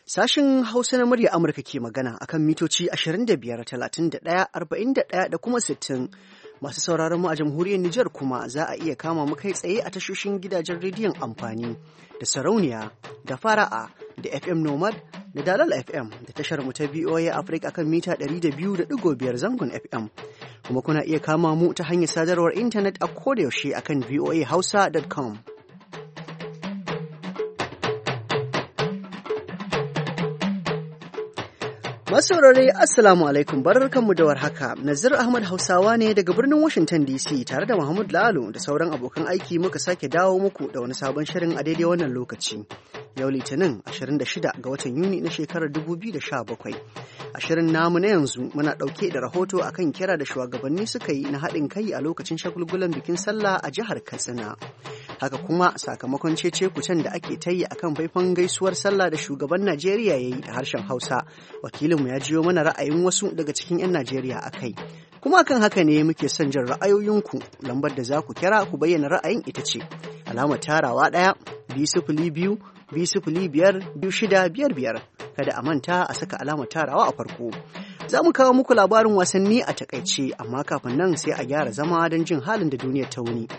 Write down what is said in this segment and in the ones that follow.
Sashen Hausa na murya Amurka ke magana akan mitoci 25, 31, 41 da kuma 60. Masu sauraron mu a jamhuriyar Nijar kuma za a iya kama mu kai tsaye a tashoshin gidajen rediyon amfani da sarauniya da fara'a da FM Nomad da Dalal FM da tashar mu ta VOA Africa akan mita 200.5 zangon FM. Kuma kuna iya kama mu ta hanyar sadarwar intanet a kodayaushe akan voahausa.com. Masaurare Assalamu alaikum barkanmu da warhaka. Nazir Ahmad Hausawa ne daga birnin Washington DC tare da Muhammad Lalo da sauran abokan aiki muka sake dawo muku da wani sabon shirin a daidai wannan lokaci. Yau Litinin 26 ga watan Yuni na shekarar 2017. A shirin namu na yanzu muna ɗauke da rahoto akan kira da shugabanni suka yi na haɗin kai a lokacin shagulgulan bikin sallah a jihar Katsina. Haka kuma sakamakon cece-kucen da ake ta yi akan faifan gaisuwar sallah da shugaban Najeriya ya yi da harshen Hausa. Wakilinmu ya jiyo mana ra'ayin wasu daga cikin 'yan Najeriya a kai. Kuma akan haka ne muke son jin ra'ayoyinku. Lambar da za ku kira ku bayyana ra'ayin ita ce alamar tarawa 1-202 205 2655. Kada a manta a saka alamar tarawa a farko. Za mu kawo muku labarin wasanni a takaice, amma kafin nan sai a gyara zama don jin halin da duniyar ta wuni.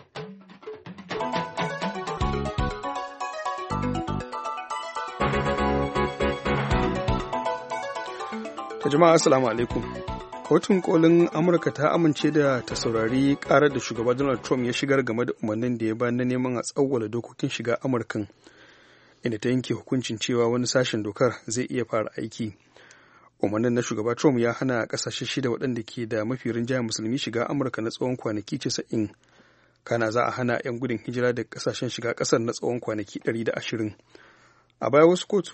Jama'a assalamu alaikum. Kotun kolin Amurka ta amince da ta saurari karar da shugaba Donald Trump ya shigar game da umarnin da ya bayar na neman a tsawwala dokokin shiga Amurkan, inda ta yanke hukuncin cewa wani sashen dokar zai iya fara aiki. Umarnin na shugaba Trump ya hana kasashe shida waɗanda ke da mafi rinjayen musulmi shiga Amurka na tsawon kwanaki 90. Kana za a hana 'yan gudun hijira da kasashen shiga ƙasar na tsawon kwanaki 120. A baya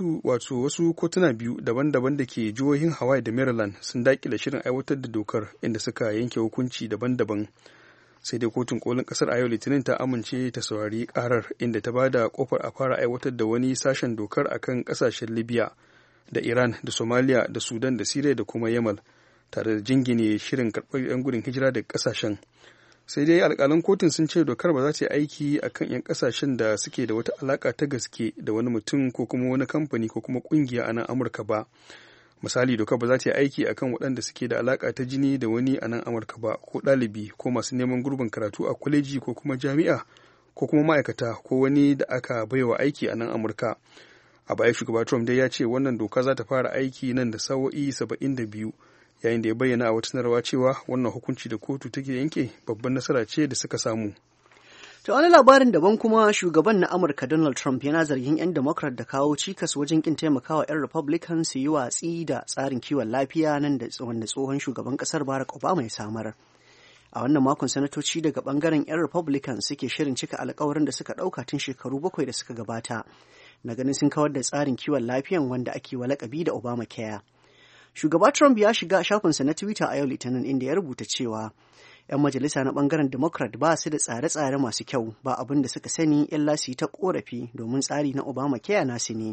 wasu kotuna biyu daban-daban da ke jihohin Hawaii da Maryland sun daƙile shirin aiwatar da dokar, inda suka yanke hukunci daban-daban. Sai dai kotun kolin ƙasar a yau Litinin ta amince ta saurari ƙarar, inda ta bada kofar a fara aiwatar da wani sashen dokar akan ƙasashen Libya da Iran da Somalia da Sudan da Syria da kuma Yamal, tare da jingine shirin karɓar 'yan gudun hijira daga ƙasashen. Sai dai alƙalan kotun sun ce dokar ba za ta yi aiki a kan 'yan ƙasashen da suke da wata alaƙa ta gaske da wani mutum ko kuma wani kamfani ko kuma ƙungiya a nan Amurka ba. Misali, dokar ba za ta yi aiki a kan waɗanda suke da alaƙa ta jini da wani a nan Amurka ba, ko ɗalibi ko masu neman gurbin karatu a kwaleji ko kuma jami'a ko kuma ma'aikata ko wani da aka baiwa aiki a nan Amurka. A baya shugaba Trump dai ya ce wannan doka za ta fara aiki nan da sa'o'i 72. Yayin da ya bayyana a wata sanarwa cewa wannan hukunci da kotu take yanke babban nasara ce da suka samu. To wani labarin daban kuma, shugaban na Amurka Donald Trump yana zargin 'yan Democrat da kawo cikas wajen kin taimakawa 'yan Republican su yi watsi da tsarin kiwon lafiya nan da wanda tsohon shugaban kasar Barack Obama ya samar. A wannan makon sanatoci daga bangaren 'yan Republican suke shirin cika alkawarin da suka ɗauka tun shekaru 7 da suka gabata na ganin sun kawar da tsarin kiwon lafiyan wanda ake wa lakabi da Obamacare. Shugaba Trump ya shiga shafinsa na Twitter a yau Litinin, inda ya rubuta cewa 'yan majalisa na bangaren Democrat ba su da tsare-tsare masu kyau, ba abin da suka sani illa su yi ta korafi domin tsari na Obamacare nasu ne.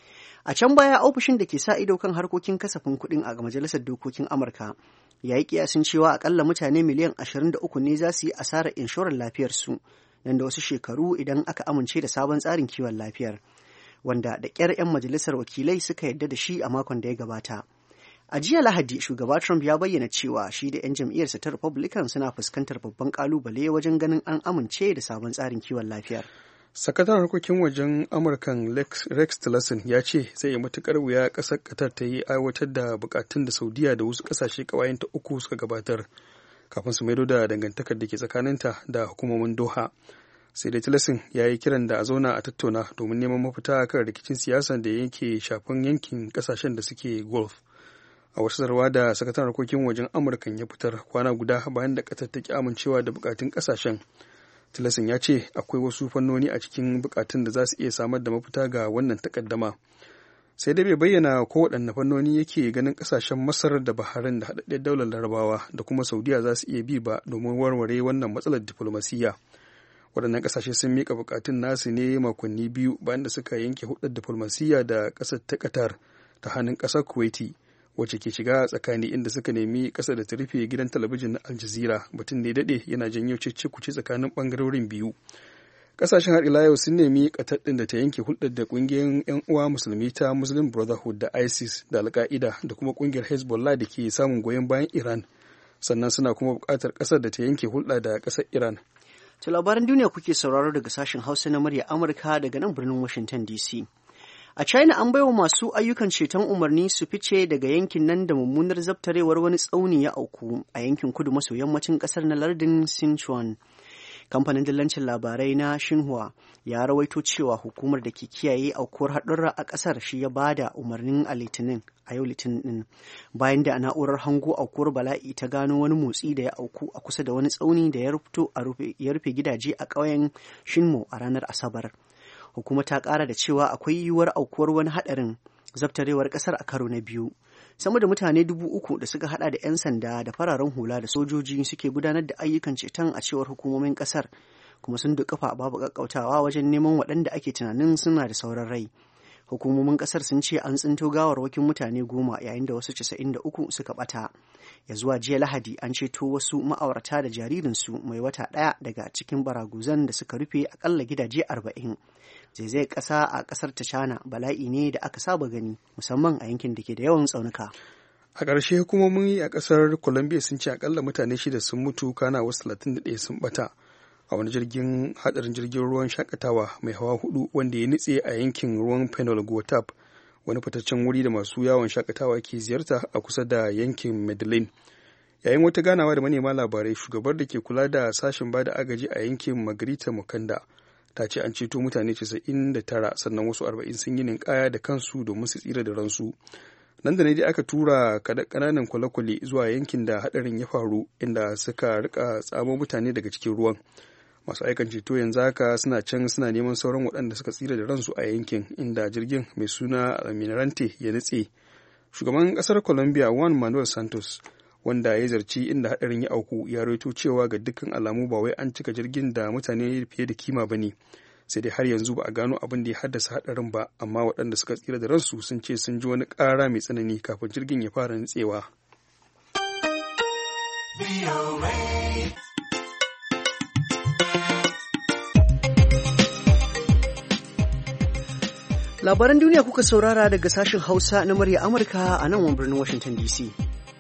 A can baya, ofishin da ke sa ido kan harkokin kasafin kuɗin a majalisar dokokin Amurka ya yi kiyasin cewa akalla mutane miliyan 23 ne za su yi asarar inshorar lafiyarsu nan da wasu shekaru idan aka amince da sabon tsarin kiwon lafiyar, wanda da ƙyar 'yan majalisar wakilai suka yarda da shi a makon da ya gabata. A jiya Lahadi, shugaba Trump ya bayyana cewa shi da 'yan jam'iyyarsa ta Republican suna fuskantar babban kalubale wajen ganin an amince da sabon tsarin kiwon lafiyar. Sakataren harkokin wajen Amurkan Rex Tillerson ya ce zai yi matukar wuya ƙasar Qatar ta yi aiwatar da bukatun da Saudiya da wasu ƙasashe ƙawayenta uku suka gabatar kafin su maido da dangantakar da ke tsakaninta da hukumomin Doha. Sai dai Tillerson ya yi kiran da a zauna a tattauna domin neman mafita kan rikicin siyasa da yake shafan yankin ƙasashen da suke Gulf. A wata sanarwa da sakataren harkokin wajen Amurkan ya fitar kwana guda bayan da ƙasar ta ki amincewa da bukatun ƙasashen, Tillerson ya ce akwai wasu fannoni a cikin bukatun da za su iya samar da mafita ga wannan takaddama. Sai dai bai bayyana ko waɗanne fannoni yake ganin ƙasashen Masar da Bahrain da haɗaɗɗiyar daular Larabawa da kuma Saudiya za su iya bi ba domin warware wannan matsalar diflomasiyya. Waɗannan ƙasashe sun miƙa bukatun nasu ne makonni biyu bayan da suka yanke hulɗar diflomasiyya da ƙasar ta Qatar ta hannun ƙasar Kuwaiti, wacce ke shiga tsakani, inda suka nemi ƙasa da ta rufe gidan talabijin na Al Jazeera, batun da ya daɗe yana janyo cece-kuce tsakanin ɓangarorin biyu. Kasashen har ila yau sun nemi Qatar ɗin da ta yanke hulɗar da ƙungiyar 'yan uwa musulmi ta Muslim Brotherhood da ISIS da Al-Qaeda da kuma ƙungiyar Hezbollah da ke samun goyon bayan Iran. Sannan suna kuma buƙatar ƙasar da ta yanke hulɗa da ƙasar Iran. To labaran duniya kuke sauraro daga sashen Hausa na murya Amurka daga nan birnin Washington DC. A China an baiwa masu ayyukan ceton umarni su fice daga yankin nan da mummunar zabtarewar wani tsauni ya auku a yankin kudu maso yammacin ƙasar na lardin Sichuan. Kamfanin dillancin labarai na Xinhua ya rawaito cewa hukumar da ke kiyaye aukuwar haɗurra a ƙasar shi ya bada umarnin a yau litinin bayan da na'urar hango aukuwar bala'i ta gano wani motsi da ya auku a kusa da wani tsauni da ya rufe gidaje a ƙauyen Shinmo a ranar Asabar. Hukumar ta ƙara da cewa akwai yiwuwar aukuwar wani haɗarin zabtarewar ƙasar a karo na biyu. Sama da mutane 3,000 da suka hada da 'yan sanda da fararen hula da sojoji suke gudanar da ayyukan ceton a cewar hukumomin kasar, kuma sun duƙafa babu ƙaƙƙautawa wajen neman waɗanda ake tunanin suna da sauran rai. Hukumomin kasar sun ce an tsinto gawarwakin mutane 10 yayin da wasu 93 suka ɓata. Ya zuwa jiya Lahadi an ceto wasu ma'aurata da jaririnsu mai wata ɗaya daga cikin baraguzan da suka rufe akalla gidaje 40. Zaizayar ƙasa a ƙasar ta China bala'i ne da aka saba gani musamman a yankin da ke da yawan tsaunuka. A ƙarshe hukumomi a ƙasar Colombia sun ce akalla mutane 6 sun mutu kana wasu 31 sun bata a wani hadarin jirgin ruwan shakatawa mai hawa 4 wanda ya nutse a yankin ruwan Penal Guatap, wani fitaccen wuri da masu yawon shakatawa ke ziyarta a kusa da yankin Medellin. Yayin wata ganawa da manema labarai, shugabar da ke kula da sashen bada agaji a yankin Margarita Mukanda ta ce an ceto mutane 99 sannan wasu 40 sun yi ninkaya da kansu domin su tsira da ransu. Nan da ne dai aka tura kananan kwale-kwale zuwa yankin da hadarin ya faru, inda suka rika tsamo mutane daga cikin ruwan. Masu aikan ceto yanzu haka suna can suna neman sauran waɗanda suka tsira da ransu a yankin, inda jirgin mai suna Almirante ya nutse. Shugaban ƙasar Colombia Juan Manuel Santos, wanda ya zarci inda hadarin ya auku, ya rawaito cewa ga dukkan alamu ba wai an cika jirgin da mutane fiye da kima ba ne, sai dai har yanzu ba a gano abin da ya haddasa hadarin ba, amma waɗanda suka tsira da ransu sun ce sun ji wani ƙara mai tsanani kafin jirgin ya fara nutsewa. Labaran duniya kuka saurara daga sashen Hausa na murya Amurka a nan birnin Washington DC.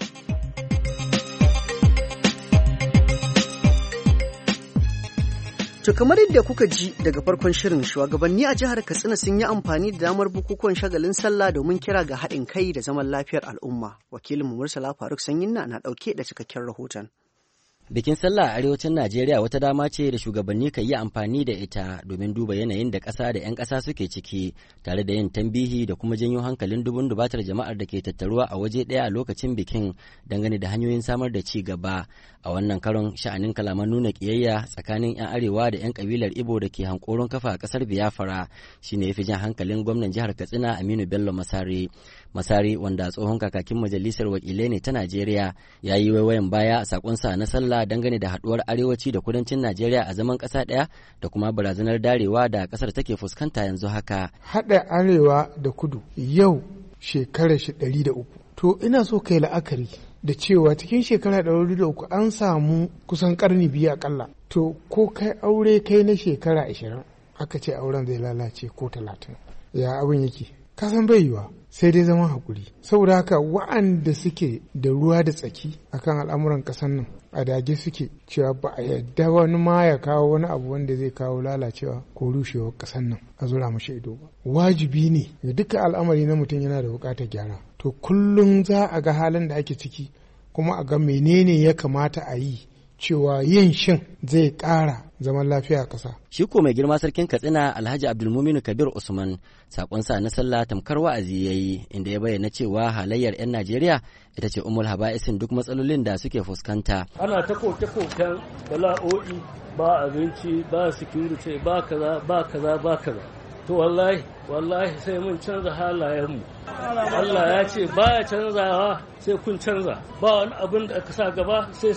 To kamar yadda kuka ji daga farkon shirin, shugabanni a jihar Katsina sun yi amfani da damar bukukuwan shagalin sallah domin kira ga haɗin kai da zaman lafiyar al'umma. Wakilinmu Murtala Faruk Sanyinna na ɗauke da cikakken rahoton. Bikin sallah a arewacin Najeriya wata dama ce da shugabanni kan yi amfani da ita domin duba yanayin da ƙasa da 'yan ƙasa suke ciki, tare da yin tambihi da kuma janyo hankalin dubun dubatar jama'ar da ke tattaruwa a waje ɗaya a lokacin bikin dangane da hanyoyin samar da ci gaba. A wannan karon sha'anin kalaman nuna ƙiyayya tsakanin 'yan arewa da 'yan kabilar Ibo da ke hankoron kafa a ƙasar Biafra shine ya fi jan hankalin gwamnan jihar Katsina Aminu Bello Masari. Masari, wanda tsohon kakakin majalisar wakilai ne ta Najeriya, ya yi waiwayen baya a sakonsa na sallah dangane da haduwar arewaci da kudancin Najeriya a zaman ƙasa ɗaya da kuma barazanar darewa da ƙasar take fuskanta yanzu haka. Haɗa arewa da kudu yau shekarar 103. To ina so kai la'akari da cewa cikin shekara 103 an samu kusan karni biyu akalla. To ko kai aure kai na shekara 20 aka ce auren zai lalace ko 30. Ya abin yake? Kasan bai yiwa, sai dai zaman hakuri. Saboda haka wa'anda suke da ruwa da tsaki akan al'amuran ƙasar nan a dage suke cewa ba a yadda wani ma ya kawo wani abu wanda zai kawo lalacewa ko rushewar ƙasar nan a zura mashi ido ba. Wajibi ne ga duka al'amari na mutum yana da buƙatar gyara. To kullum za a ga halin da ake ciki kuma a ga menene ya kamata a yi cewa yin shin zai ƙara zaman lafiya a ƙasa. Shi ko mai girma sarkin Katsina Alhaji Abdulmuminu Kabir Usman sakonsa na sallah tamkar wa'azi yayi, inda ya bayyana cewa halayyar 'yan Najeriya ita ce umul haba'isin duk matsalolin da suke fuskanta. Ana ta koke-koken bala'o'i, ba abinci, ba security, ba kaza, ba kaza, ba kaza. To wallahi sai mun canza halayenmu. Allah ya ce baya canzawa sai kun canza. Ba wani abin da aka sa gaba sai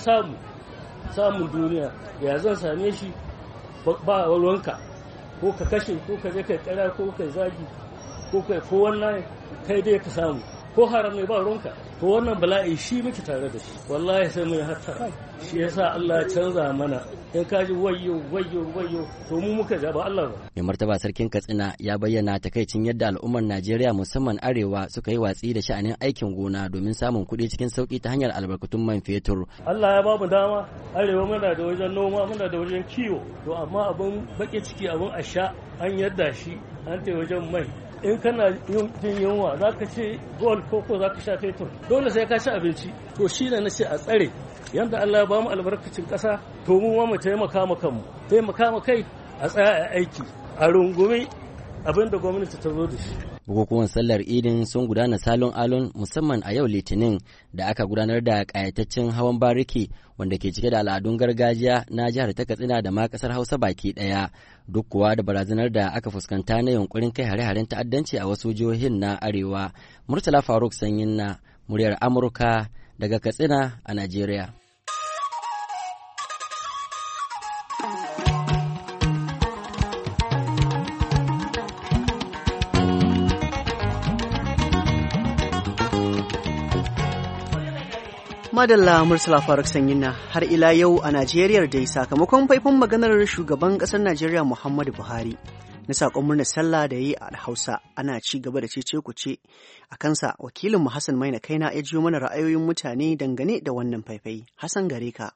samun duniya. Ya zan same shi ba ruwanka, ko ka kashe ko ka je kai kara ko kai zagi ko kai ko wannan kai dai ka samu. ko haram ne ba ruwanka. To wannan bala'i shi muke tare da shi, wallahi sai mu yi hatta. Shi yasa Allah ya canza mana, in ka ji wayyo to mu muka ja ba Allah ba. Mai martaba sarkin Katsina ya bayyana takaicin yadda al'ummar Najeriya musamman arewa suka yi watsi da sha'anin aikin gona domin samun kuɗi cikin sauki ta hanyar albarkatun man fetur. Allah ya ba mu dama, arewa muna da wajen noma, muna da wajen kiwo, to amma abin baƙin ciki abin a sha an yadda shi an ta wajen mai. In kana jin yunwa za ka ce gold koko za ka sha fetur, dole sai ka ci abinci. To shi ne na ce a tsare yadda Allah ya ba mu albarkacin ƙasa, to mu ma mu taimaka ma kanmu, taimaka ma kai, a tsaya a aiki, a rungumi abin da gwamnati ta zo da shi. Bukukuwan sallar idin sun gudana salon alon musamman a yau litinin da aka gudanar da kayataccen hawan bariki wanda ke cike da al'adun gargajiya na jihar ta Katsina da ma kasar Hausa baki daya, duk kuwa da barazanar da aka fuskanta na yunkurin kai hare-haren ta'addanci a wasu jihohin na arewa. Murtala Faruk Sanyin na muryar Amurka daga Katsina a Najeriya. Madalla Murtala Faruk Sanyina. Har ila yau a Najeriya dai sakamakon faifan maganar shugaban ƙasar Najeriya Muhammadu Buhari na saƙon murnar sallah da ya yi a Hausa ana ci gaba da cece kuce a kansa. Wakilinmu Hassan Maina Kaina ya jiyo mana ra'ayoyin mutane dangane da wannan faifai. Hassan gare ka.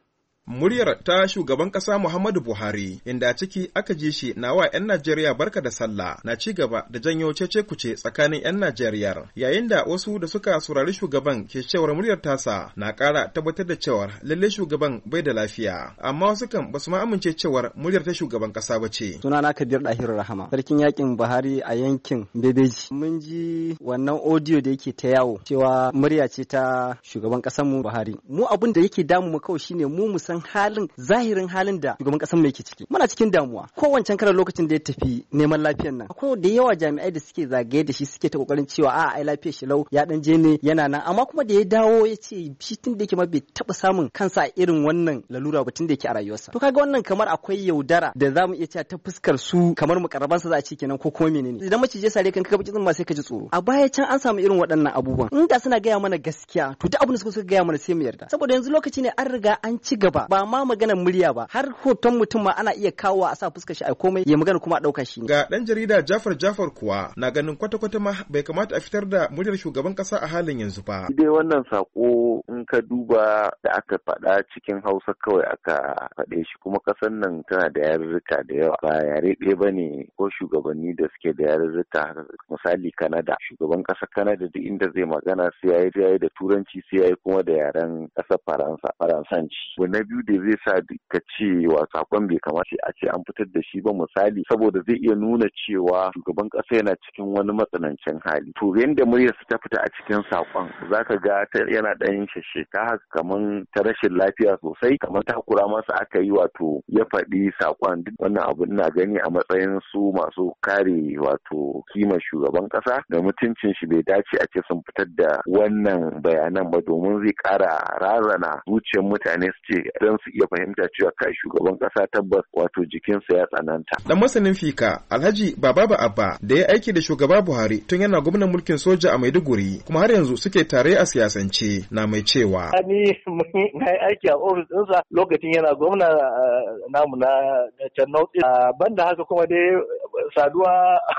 Muryar ta shugaban ƙasa Muhammadu Buhari, inda a ciki aka ji shi na wa 'yan Najeriya barka da sallah, na ci gaba da janyo cece-kuce tsakanin 'yan Najeriya, yayin da wasu da suka saurari shugaban ke cewar muryar tasa na ƙara tabbatar da cewar lalle shugaban bai da lafiya, amma wasu kan basu ma amince cewar muryar ta shugaban ƙasa ba ce. Sunana Kabir Dahiru Rahama, sarkin yakin Buhari a yankin Bebeji. Mun ji wannan audio da yake ta yawo cewa murya ce ta shugaban ƙasarmu Buhari. Mu abin da yake damu mu kawai shine mu san zahirin halin da shugaban kasar mai ke ciki. Muna cikin damuwa. Ko wancan karar lokacin da ya tafi neman lafiyar nan, akwai da yawa jami'ai da suke zagaye da shi suke ta kokarin cewa ai lafiyar shi lau ya dan je ne yana nan, amma kuma da ya dawo ya ce shi tun da yake ma bai taba samun kansa a irin wannan lalura ba tun da yake a rayuwarsa. To kaga wannan kamar akwai yaudara da zamu iya cewa ta fuskar su kamar mukarrabansa za a ce kenan ko kuma menene. Idan macije sare kan kaga bakin ma sai ka ji tsoro. A baya can an samu irin waɗannan abubuwan. In da suna gaya mana gaskiya to duk abin da suka gaya mana sai mu yarda. Saboda yanzu lokaci ne an riga an ci gaba. Ba ma maganar murya ba, har hoton mutum ma ana iya kawo a sa fuskar shi a komai ya magana kuma a ɗauka shi. Ga ɗan jarida Jafar kuwa na ganin kwata-kwata ma bai kamata a fitar da muryar shugaban ƙasa a halin yanzu ba. Dai wannan sako in ka duba da aka faɗa cikin Hausa kawai aka faɗe shi, kuma ƙasar nan tana da yarurruka da yawa, ba yare ɗaya ba ne ko shugabanni da suke da yarurruka. Misali Kanada, shugaban ƙasar Kanada duk inda zai magana sai ya yi da Turanci, sai ya yi kuma da yaren ƙasar Faransanci. Na biyu da zai sa ka ce wa sakon bai kamata a ce an fitar da shi ba, misali saboda zai iya nuna cewa shugaban ƙasa yana cikin wani matsanancin hali. To yanda muryarsa ta fita a cikin sakon zaka ga yana ɗan shashsheka haka kaman ta rashin lafiya sosai, kamar takura masa aka yi wato ya faɗi sakon. Duk wannan abu ina gani a matsayin su masu kare wato kimar shugaban ƙasa da mutuncin shi bai dace a ce sun fitar da wannan bayanan ba, domin zai ƙara razana zuciyar mutane su ce don su iya fahimta cewa kai shugaban kasa tabbas wato jikinsa ya tsananta. Dan masanin fika Alhaji Baba Abba da ya aiki da shugaba Buhari tun yana gwamnan mulkin soja a Maiduguri kuma har yanzu suke tare a siyasance, na mai cewa. Ni na aiki a ofis ɗinsa lokacin yana gwamna namu na can North. Banda haka kuma dai saduwa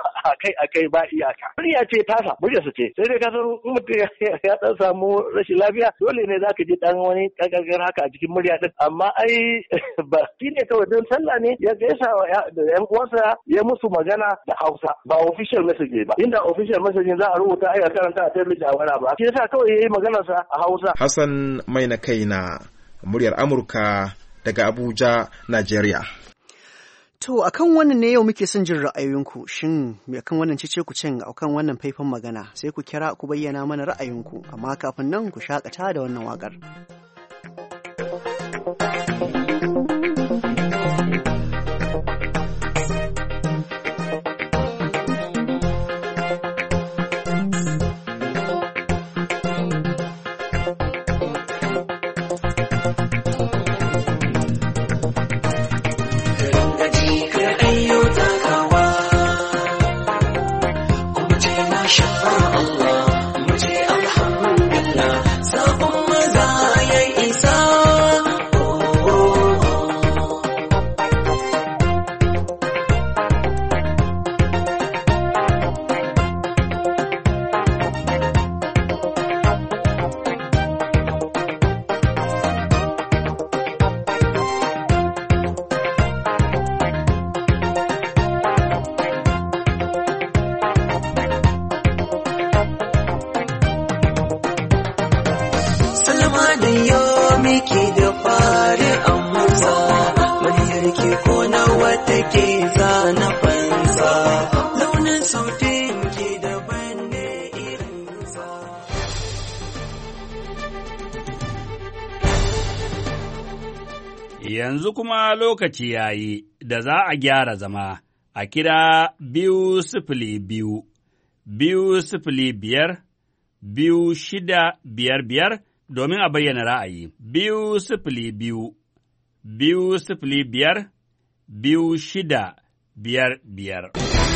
akai ba iyaka. Murya ce tasa, muryarsa ce. Sai dai ka san mutum ya dan samu rashin lafiya dole ne zaka ji dan wani kagagar haka a cikin murya din, amma ai ba shi ne kawai don sallah ne ya gaisa da yan uwansa ya musu magana da Hausa, ba official message ba. Inda official message za a rubuta ai karanta a talabijin a wani ba. Shi yasa kawai yayi maganarsa a Hausa. Hassan Maina Kaina, muryar Amurka daga Abuja, Najeriya. To akan wannan ne yau muke son jin ra'ayoyinku, shin me akan wannan cece ku cin akan wannan faifan magana, sai ku kira ku bayyana mana ra'ayinku, amma kafin nan ku shakata da wannan waƙar. Allah, ki da fari amsa, muryar ki ko nawa take zana fansa, launin sautin ki daban ne irinsa. Yanzu kuma lokaci ya yi da za a gyara zama a kira 202, 205, 2655 domin a bayyana ra'ayi. 202, 205, 2655.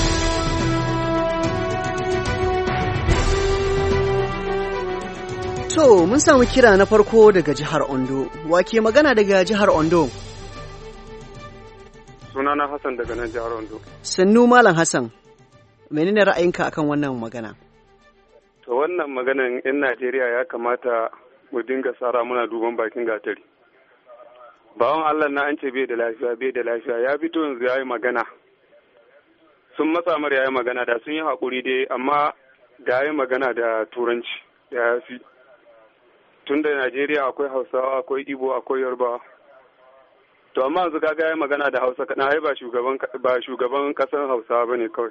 To, mun samu kira na farko daga jihar Ondo. Wake magana daga jihar Ondo? Sunana Hassan daga nan jihar Ondo. Sannu Malam Hassan, menene ra'ayinka akan wannan magana? To wannan maganan 'yan Najeriya ya kamata mu dinga sara muna duban bakin gatari. Bawan Allah na an ce bai da lafiya, ya fito yanzu ya yi magana. Sun matsa mar ya yi magana da sun yi haƙuri dai, amma da ya yi magana da Turanci da ya fi. Tun da Najeriya akwai Hausawa, akwai Igbo, akwai Yarbawa. To amma yanzu kaga ya yi magana da Hausa kaɗan, ai ba shugaban ƙasar Hausawa ba ne kawai.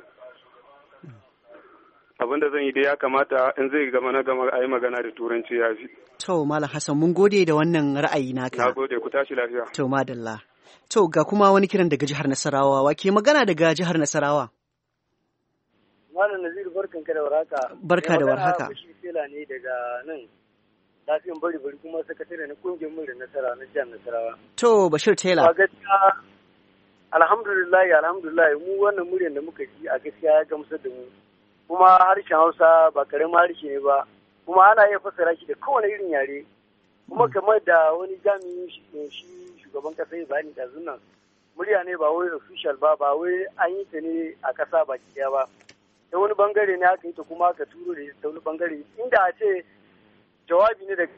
Abin da zan yi dai ya kamata in zai gama a yi magana da Turanci ya fi. To Malam Hassan, mun gode da wannan ra'ayi naka. Na gode, ku tashi lafiya. To madalla. To ga kuma wani kiran daga jihar Nasarawa, wake magana daga jihar Nasarawa? Malam Naziru, barkanka da warhaka. Barka da warhaka. Bashir Tela ne daga nan. Lafiyan bari kuma sakatare na kungiyar mu da Nasara na jihar Nasarawa. To Bashir Tela. A gaskiya alhamdulillah mu wannan muryar da muka ji a gaskiya ya gamsar da mu. Kuma harshen Hausa ba karamin harshe ne ba, kuma ana iya fassara shi da kowane irin yare. Kuma kamar da wani jami'in shi shugaban kasa ya bani ɗazun nan, murya ne ba wai official ba wai an yi ta ne a ƙasa baki ɗaya ba. Ta wani bangare ne aka yi ta kuma aka turo da ta wani bangare, inda a ce jawabi ne da.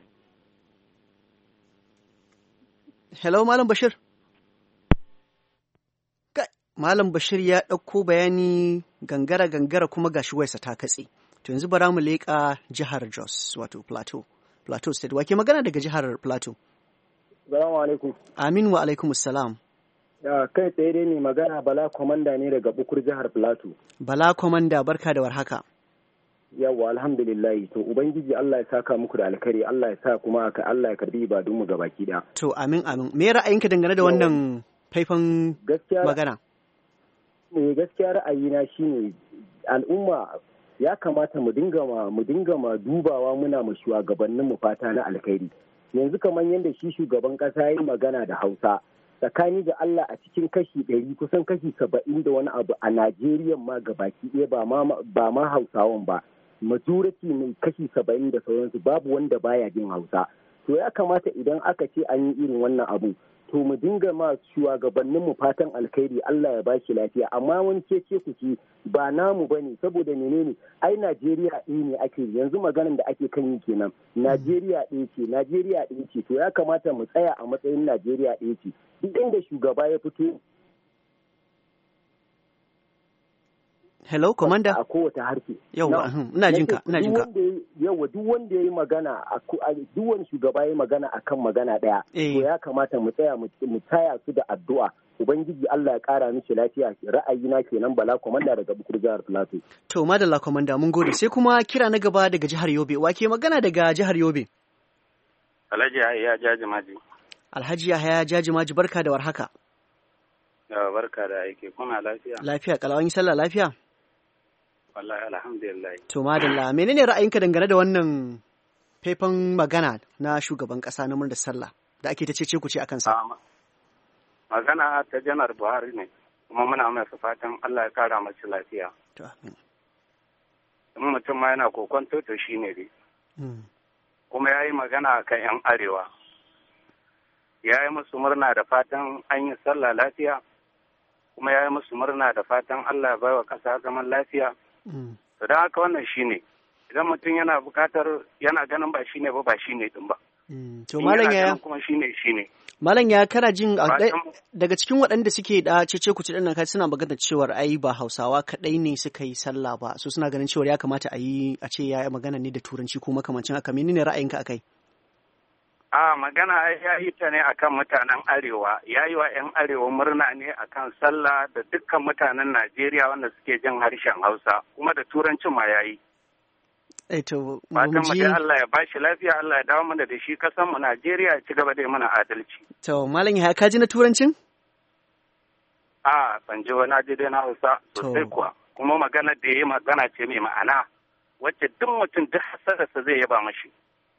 Hello Malam Bashir. Malam Bashir ya ɗauko bayani gangara kuma gashi waisa ta katse. To yanzu bara mu leƙa jihar Jos, wato Plateau State. Wake magana daga jihar Plateau? Salamu alaikum. Amin wa alaikum salam. Ya kai tsaye dai ne magana Bala Komanda ne daga Bukur jihar Plateau. Bala Komanda, barka da warhaka. Yawwa, alhamdulillah. To Ubangiji Allah ya saka muku da alkhairi, Allah ya sa kuma Allah ya karbi ibadunmu gabaki ɗaya. To amin. Me ra'ayinka dangane da wannan faifan magana? Gaskiya ra'ayina shine al'umma ya kamata mu dinga ma dubawa muna mu shugabannin mu fata na alkhairi. Yanzu kamar yadda shi shugaban kasa yayi magana da Hausa, tsakani da Allah a cikin kashi 100 kusan kashi 70 da wani abu a Najeriya ma gabaki ɗaya ba ma Hausawan ba, majority ne kashi 70 da sauransu babu wanda baya jin Hausa. To ya kamata idan aka ce an yi irin wannan abu, to mu dinga ma shugabannin mu fatan alkhairi, Allah ya bashi lafiya, amma wani cece ku ci ba namu bane, saboda menene ai Najeriya ɗaya ne ake yanzu maganar da ake kan yi kenan. Najeriya ɗaya ce to ya kamata mu tsaya a matsayin Najeriya ɗaya ce. Duk inda shugaba ya fito. Hello, Commander. A kowace harshe. Yawwa, ina jinka. Yawwa, duk wanda ya yi magana, duk wani shugaba ya yi magana akan magana ɗaya. To ya kamata mu tsaya mu taya su da addu'a. Ubangiji Allah ya ƙara mishi lafiya. Ra'ayina kenan Bala Komanda daga Bukur jihar Plateau. To madalla Komanda, mun gode. Sai kuma kira na gaba daga jihar Yobe. Wake magana daga jihar Yobe? Alhaji Yahaya Jajimaji. Alhaji Yahaya Jajimaji, barka da warhaka. Barka da aiki, kuna lafiya? Lafiya, kalawan yi sallah lafiya? Wallahi alhamdulillah. To madalla, menene ra'ayinka dangane da wannan faifan magana na shugaban kasa na murnar sallah da ake ta cece ku ce akan sa? Magana ta Janar Buhari ne, kuma muna masa fatan Allah ya kara masa lafiya. To amin. In mutum ma yana kokonto to shine dai. Kuma yayi magana akan 'yan arewa. Yayi musu murna da fatan an yi sallah lafiya, kuma yayi musu murna da fatan Allah ya baiwa kasa zaman lafiya. To don haka wannan shi ne, idan mutum yana bukatar yana ganin ba shi ne ba shi ne din ba. To malam ya kuma shi ne. Malam ya kana jin daga cikin waɗanda suke da cece ku ci ɗin nan kai suna magana cewar ai ba Hausawa kaɗai ne suka yi sallah ba, so suna ganin cewar ya kamata a ce ya magana ne da Turanci ko makamancin haka, menene ra'ayinka akai? magana ya yi ta ne akan mutanen Arewa, ya yi wa 'yan Arewa murna ne akan sallah da dukkan mutanen Najeriya wanda suke jin harshen Hausa, kuma da Turancin ma ya yi. Fatan mu dai Allah ya bashi lafiya, Allah ya dawo mana da shi kasan mu Najeriya ya ci gaba da mana adalci. To, Malam Yahaya ka ji na Turancin? Ban ji wani ji dai na Hausa sosai kuwa, kuma magana da ya yi magana ce mai ma'ana, wacce duk mutum duk hasararsa zai yaba mashi.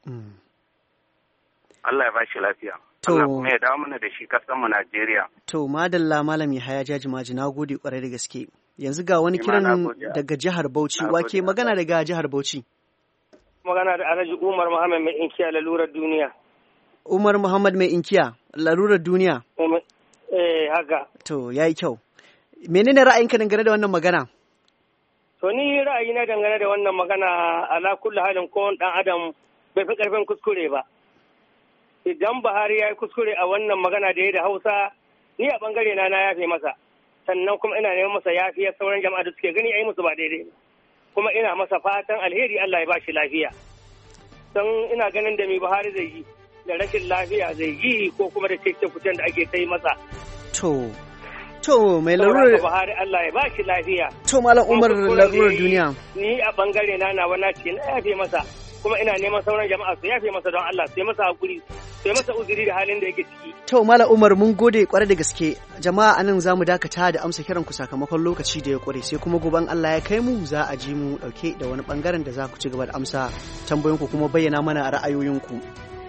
Allah ya bashi lafiya. Allah kuma ya dawo mana da shi kasan mu Najeriya. To, madalla Malam Yahaya Jajimaji, na gode kwarai da gaske. Yanzu ga wani kiran daga jihar Bauchi, wake magana daga jihar Bauchi. Magana da Alhaji Umar Muhammad mai inkiya lalurar duniya. Umar Muhammad mai inkiya lalurar duniya. Haka. To, yayi kyau. Menene ra'ayinka dangane da wannan magana? To, ni ra'ayina dangane da wannan magana ala kulli halin kowane ɗan adam bai fi ƙarfin kuskure ba. Idan Buhari ya yi kuskure a wannan magana da ya da Hausa, ni a bangare na yafe masa. Sannan kuma ina neman masa yafiyar sauran jama'a da suke gani a yi musu ba daidai. Kuma ina masa fatan alheri Allah ya ba shi lafiya. Don ina ganin da mai Buhari zai yi, da rashin lafiya zai yi ko kuma da cece-kucen da ake kai masa. To mai larurar Buhari Allah ya ba shi lafiya. To Malam Umar larurar duniya. Ni a bangare na wana ce na yafe masa. Kuma ina neman sauran jama'a su yafe masa don Allah, sai masa hakuri, sai masa uzuri da halin da yake ciki. To Malam Umar mun gode kwarai da gaske. Jama'a anan za mu dakata da amsa kiran ku sakamakon lokaci da ya kware, sai kuma goban Allah ya kai mu za a ji mu dauke da wani bangaren da za ku ci gaba da amsa tambayoyinku kuma bayyana mana ra'ayoyinku.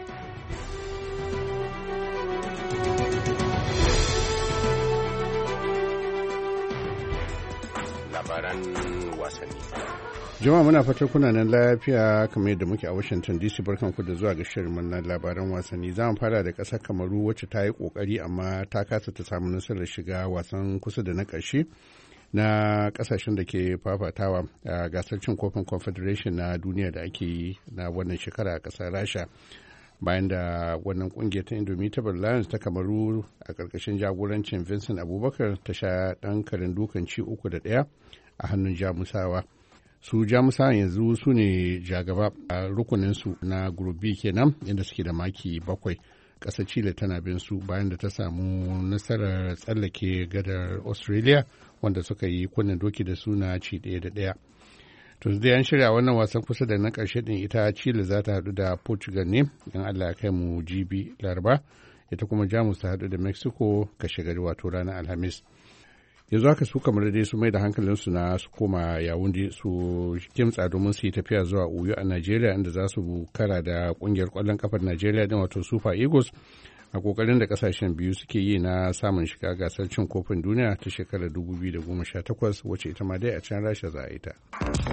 Labaran wasanni. Jama'a muna fatan kuna nan lafiya kamar yadda muke a Washington DC, barkanku da zuwa ga shirin na labaran wasanni. Za mu fara da ƙasar Kamaru wacce ta yi ƙoƙari amma ta kasa ta samu nasarar shiga wasan kusa da na ƙarshe na ƙasashen da ke fafatawa a gasar cin kofin Confederation na duniya da ake yi na wannan shekara a ƙasar Rasha. Bayan da wannan ƙungiyar ta Indomitable Lions ta Kamaru a ƙarƙashin jagorancin Vincent Abubakar ta sha ɗan karin dukan ci 3-1 a hannun Jamusawa. Su Jamusawan yanzu su ne jagaba a rukuninsu na Group B kenan, inda suke da maki 7. Ƙasar Chile tana bin su bayan da ta samu nasarar tsallake gadar Australia wanda suka yi kunnen doki da suna ci 1-1. To dai an shirya wannan wasan kusa da na ƙarshe din, ita Chile za ta haɗu da Portugal ne in Allah ya kai mu jibi Laraba, ita kuma Jamus ta haɗu da Mexico kashe gari wato ranar Alhamis. Yanzu haka su kamar dai su mai da hankalinsu na su koma Yawunde su kimtsa domin su yi tafiya zuwa Uyo a Najeriya, inda za su kara da kungiyar kwallon kafar Najeriya din wato Super Eagles a kokarin da kasashen biyu suke yi na samun shiga gasar cin kofin duniya ta shekarar 2018 wacce ita ma dai a can Rasha za a yi ta.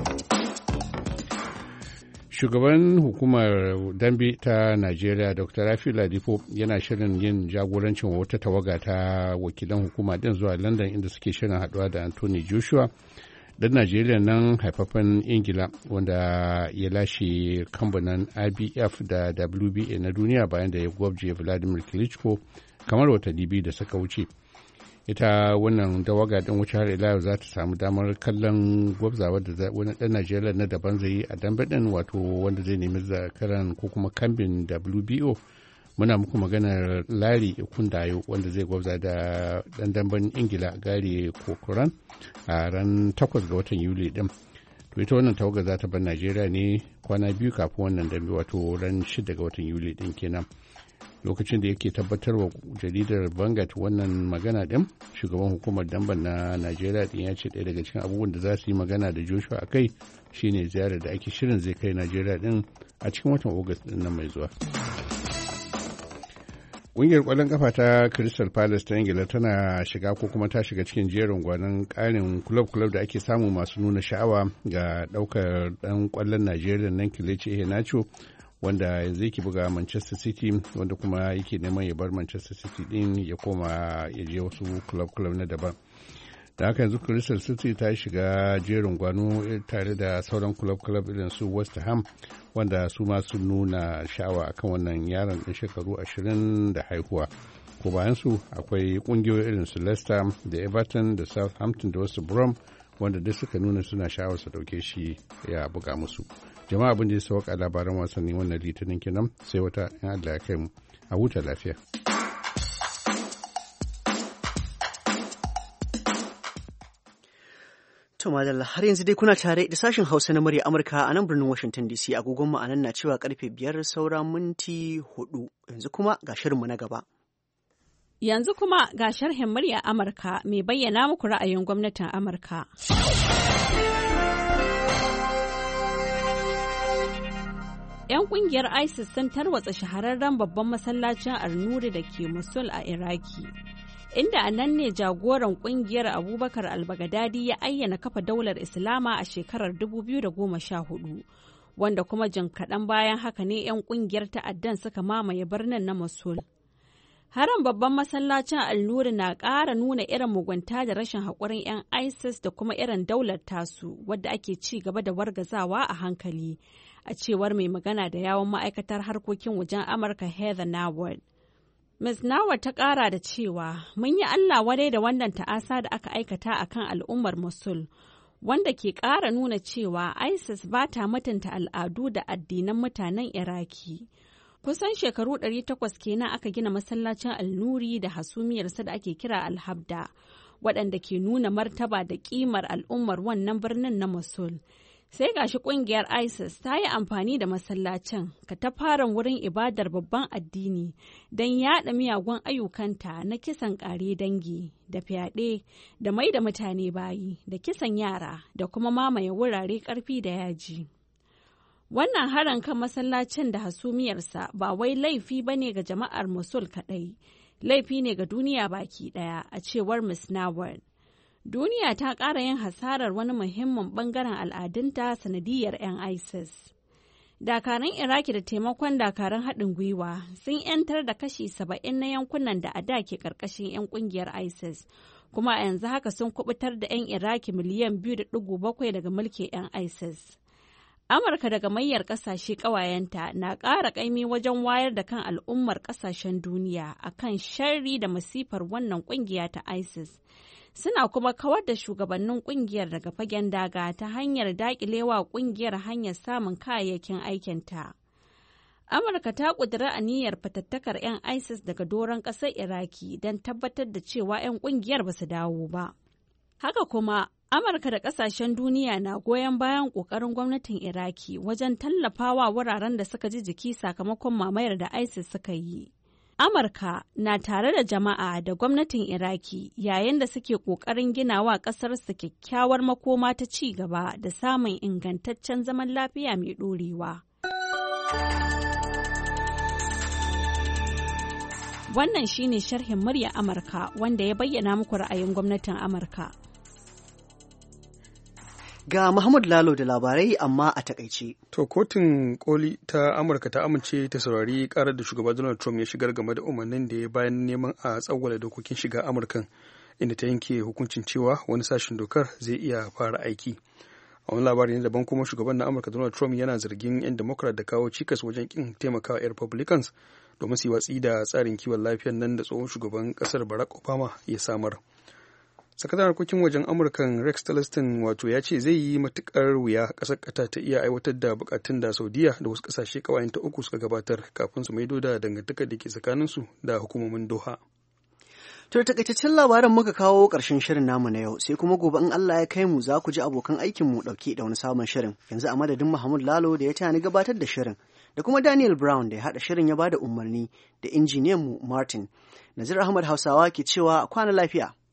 Shugaban hukumar dambe ta Najeriya Dr. Rafi Ladipo yana shirin yin jagorancin wata tawaga ta wakilan hukuma din zuwa London, inda suke shirin haduwa da Anthony Joshua dan Najeriya nan haifafen Ingila wanda ya lashe kambunan IBF da WBA na duniya bayan da ya gwabje Vladimir Klitschko kamar watanni biyu da suka wuce. Ita wannan tawaga din wuce har ila za ta samu damar kallon gwabzawa da wani dan Najeriya na daban zai yi a dambe din, wato wanda zai nemi zakaran ko kuma kambin WBO. Muna muku maganar Larry Ikundayo wanda zai gwabza da dan damben Ingila Gary Corcoran a ran 8 ga watan Yuli din. To ita wannan tawaga za ta bar Najeriya ne kwana biyu kafin wannan dambe, wato ran 6 ga watan Yuli din kenan. Lokacin da yake tabbatarwa jaridar Vanguard wannan magana din, shugaban hukumar damben na Najeriya din ya ce ɗaya daga cikin abubuwan da za su yi magana da Joshua a kai shine ziyarar da ake shirin zai kai Najeriya din a cikin watan August din nan mai zuwa. Ƙungiyar ƙwallon kafa ta Crystal Palace ta Ingila tana shiga ko kuma ta shiga cikin jerin gwanon ƙarin kulob-kulob da ake samu masu nuna sha'awa ga ɗaukar ɗan ƙwallon Najeriya nan Kelechi Iheanacho, wanda yanzu yake buga Manchester City, wanda kuma yake neman ya bar Manchester City din ya koma ya je wasu club na daban. Da haka yanzu Crystal City ta shiga jerin gwano tare da sauran club irin su West Ham, wanda su ma sun nuna sha'awa akan wannan yaron ɗin shekaru 20 da haihuwa. Ko bayan su akwai ƙungiyoyi irin su Leicester da Everton da Southampton da West Brom, wanda duk suka nuna suna sha'awar su dauke shi ya buga musu. Jama'a abin da ya sauka labaran wasanni wannan litinin kenan sai wata in Allah ya kai mu. A huta lafiya. To madalla har yanzu dai kuna tare da sashen Hausa na murya Amurka a nan birnin Washington DC, agogon mu anan na cewa karfe 5 saura minti 4. Yanzu kuma ga shirinmu na gaba. Yanzu kuma ga sharhin murya Amurka mai bayyana muku ra'ayin gwamnatin Amurka. 'Yan kungiyar ISIS sun tarwatsa shahararren babban masallacin Al-Nuri da ke Mosul a Iraki. Inda a nan ne jagoran kungiyar Abubakar al-Baghdadi ya ayyana kafa daular Islama a shekarar 2014, wanda kuma jin kaɗan bayan haka ne 'yan kungiyar ta'addan suka mamaye birnin na Mosul. Harin babban masallacin Al-Nuri na ƙara nuna irin mugunta da rashin haƙurin 'yan ISIS da kuma irin daular tasu wadda ake ci gaba da wargazawa a hankali, a cewar mai magana da yawon ma'aikatar harkokin wajen Amurka Heather Nauert. Ms. Nauert ta ƙara da cewa mun yi Allah wadai da wannan ta'asa da aka aikata a kan al'ummar Mosul, wanda ke ƙara nuna cewa ISIS ba ta mutunta al'adu da addinan mutanen Iraki. Kusan shekaru 800 kenan aka gina masallacin Al-Nuri da hasumiyarsa da ake kira Al-Habda, waɗanda ke nuna martaba da ƙimar al'ummar wannan birnin na Mosul. Sai gashi kungiyar ISIS ta yi amfani da masallacin, katafaren wurin ibadar babban addini, don yaɗa miyagun ayyukanta na kisan ƙare dangi da fyaɗe da mai da mutane bayi da kisan yara da kuma mamaye wurare ƙarfi da yaji. Wannan harin kan masallacin da hasumiyarsa ba wai laifi ba ne ga jama'ar Mosul kaɗai, laifi ne ga duniya baki ɗaya, a cewar Ms. Nauert. Duniya ta ƙara yin hasarar wani muhimmin ɓangaren al'adunta sanadiyar 'yan ISIS. Dakarun Iraki da taimakon dakarun haɗin gwiwa sun 'yantar da kashi 70 na yankunan da a da ke ƙarƙashin 'yan ƙungiyar ISIS, kuma a yanzu haka sun kubutar da 'yan Iraki miliyan 2.7 daga mulkin 'yan ISIS. Amurka da gamayyar ƙasashe ƙawayenta na ƙara ƙaimi wajen wayar da kan al'ummar ƙasashen duniya akan sharri da masifar wannan ƙungiya ta ISIS. Suna kuma kawar da shugabannin kungiyar daga fagen daga ta hanyar daƙilewa kungiyar hanyar samun kayayyakin aikinta. Amurka ta ƙudiri aniyar fatattakar 'yan ISIS daga doron ƙasar Iraki don tabbatar da cewa 'yan kungiyar ba su dawo ba. Haka kuma, Amurka da ƙasashen duniya na goyon bayan ƙoƙarin gwamnatin Iraki wajen tallafawa wuraren da suka ji jiki sakamakon mamayar da ISIS suka yi. Amurka na tare da jama'a da gwamnatin Iraki yayin da suke ƙoƙarin ginawa ƙasarsu kyakkyawar makoma ta ci gaba da samun ingantaccen zaman lafiya mai ɗorewa. Wannan shine sharhin murya Amurka wanda ya bayyana muku ra'ayin gwamnatin Amurka. Ga Muhammad Lalo da labarai amma a takaice. To kotun koli ta Amurka ta amince ta saurari karar da shugaba Donald Trump ya shigar game da umarnin da ya bayan neman a tsawwala dokokin shiga Amurkan, inda ta yanke hukuncin cewa wani sashen dokar zai iya fara aiki. A wani labari daban kuma shugaban na Amurka Donald Trump yana zargin 'yan Democrat da kawo cikas wajen kin taimakawa 'yan Republicans domin su yi watsi da tsarin kiwon lafiyar nan da tsohon shugaban kasar Barack Obama ya samar. Sakataren harkokin wajen Amurkan Rex Tillerson ya ce zai yi matukar wuya ƙasar Qatar ta iya aiwatar da bukatun da Saudiya da wasu ƙasashe ƙawayenta uku suka gabatar kafin su maido da dangantakar da ke tsakaninsu da hukumomin Doha. To takaitaccen labaran muka kawo ƙarshen shirin namu na yau, sai kuma gobe in Allah ya kai mu za ku ji abokan aikinmu ɗauke da wani sabon shirin. Yanzu a madadin Muhammad Lalo da ya taya ni gabatar da shirin, da kuma Daniel Brown da ya haɗa shirin ya bada umarni, da injiniyanmu Martin. Nazir Ahmad Hausawa ke cewa kwana lafiya.